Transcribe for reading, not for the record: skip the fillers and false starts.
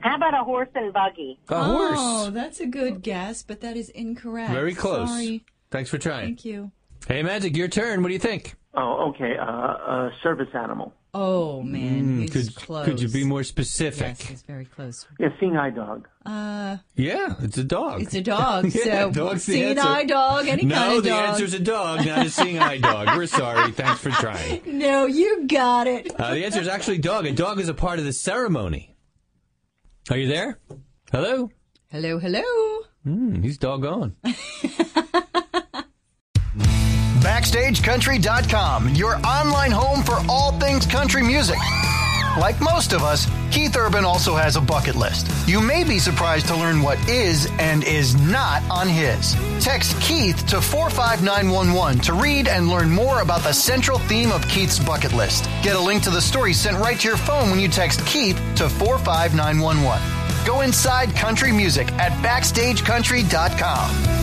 How about a horse and buggy? A horse. Oh, that's a good guess, but that is incorrect. Very close. Sorry. Thanks for trying. Thank you. Hey, Magic, your turn. What do you think? Oh, okay. A service animal. Oh, man, he's close. Could you be more specific? Yes, he's very close. Yeah, seeing eye dog. Yeah, it's a dog. It's a dog. Yeah, So, dog's the seeing answer. eye dog, any kind No, of the dog. answer's a dog, not a seeing eye dog. We're sorry. Thanks for trying. No, you got it. The answer is actually dog. A dog is a part of the ceremony. Are you there? Hello? Hello, hello. He's doggone. BackstageCountry.com, your online home for all things country music. Like most of us, Keith Urban also has a bucket list. You may be surprised to learn what is and is not on his. Text Keith to 45911 to read and learn more about the central theme of Keith's bucket list. Get a link to the story sent right to your phone when you text Keith to 45911. Go inside country music at BackstageCountry.com.